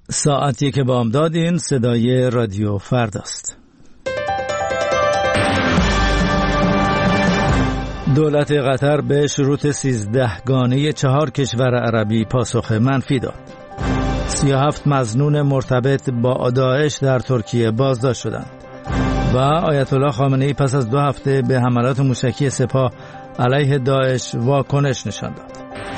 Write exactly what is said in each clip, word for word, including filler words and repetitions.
ساعتی که بامداد، این صدای رادیو فردا است. دولت قطر به شروط سیزده گانه چهار کشور عربی پاسخ منفی داد. سی و هفت مظنون مرتبط با داعش در ترکیه بازداشت شدند و آیت الله خامنه‌ای پس از دو هفته به حملات موشکی سپاه علیه داعش واکنش نشان داد.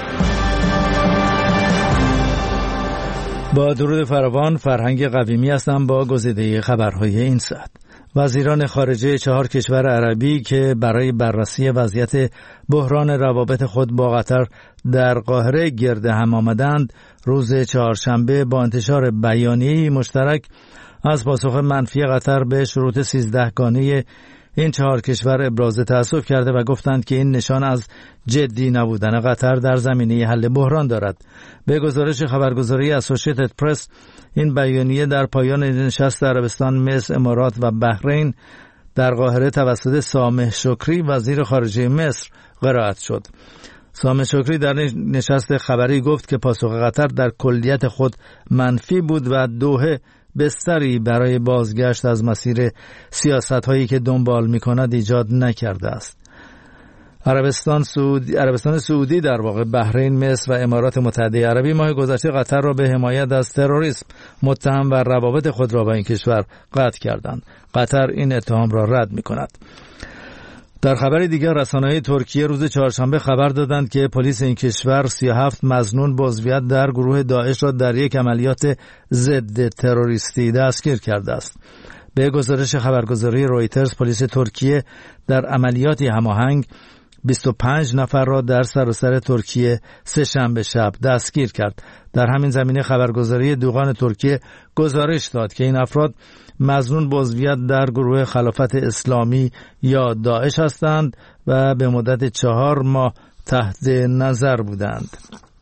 با درود فراوان، فرهنگ قویمی هستم با گزیده خبرهای این ساعت. وزیران خارجه چهار کشور عربی که برای بررسی وضعیت بحران روابط خود با قطر در قاهره گرد هم آمدند، روز چهارشنبه با انتشار بیانیه‌ای مشترک از پاسخ منفی قطر به شروط سیزده گانه این چهار کشور ابراز تأسف کرده و گفتند که این نشان از جدی نبودن قطر در زمینه حل بحران دارد. به گزارش خبرگزاری اسوسییتد پرس، این بیانیه در پایان نشست عربستان، مصر، امارات و بحرین در قاهره توسط سامح شکری وزیر خارجه مصر قرائت شد. سامح شکری در نشست خبری گفت که پاسخ قطر در کلیت خود منفی بود و دوحه بستری برای بازگشت از مسیر سیاست‌هایی که دنبال می‌کند ایجاد نکرده است. عربستان سعودی عربستان سعودی در واقع بحرین، مصر و امارات متحده عربی ماه گذشته قطر را به حمایت از تروریسم متهم و روابط خود را با این کشور قطع کردند. قطر این اتهام را رد می‌کند. در خبر دیگر، رسانه‌های ترکیه روز چهارشنبه خبر دادند که پلیس این کشور سی و هفت مظنون با عضویت در گروه داعش را در یک عملیات ضد تروریستی دستگیر کرده است. به گزارش خبرگزاری رویترز، پلیس ترکیه در عملیاتی هماهنگ بیست و پنج نفر را در سراسر ترکیه سه شنبه شب دستگیر کرد. در همین زمینه خبرگزاری دوغان ترکیه گزارش داد که این افراد مظنون با عضویت در گروه خلافت اسلامی یا داعش هستند و به مدت چهار ماه تحت نظر بودند.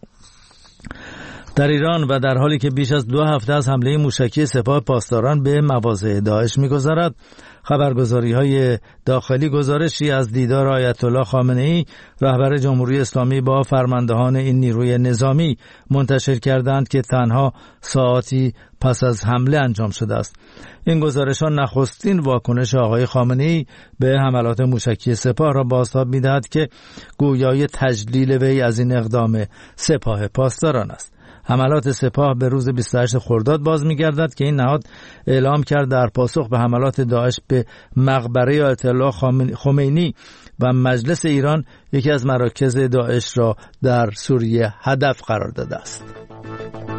در ایران و در حالی که بیش از دو هفته از حمله موشکی سپاه پاسداران به مواضع داعش می‌گذرد، خبرگزاری‌های داخلی گزارشی از دیدار آیت الله خامنه‌ای رهبر جمهوری اسلامی با فرماندهان این نیروی نظامی منتشر کردند که تنها ساعاتی پس از حمله انجام شده است. این گزارش‌ها نخستین واکنش آقای خامنه‌ای به حملات موشکی سپاه را بازتاب می‌دهد که گویای تجلیل وی از این اقدام سپاه پاسداران است. حملات سپاه به روز بیست و هشت خرداد باز می‌گردد که این نهاد اعلام کرد در پاسخ به حملات داعش به مقبره آیت الله خمینی و مجلس ایران یکی از مراکز داعش را در سوریه هدف قرار داده است.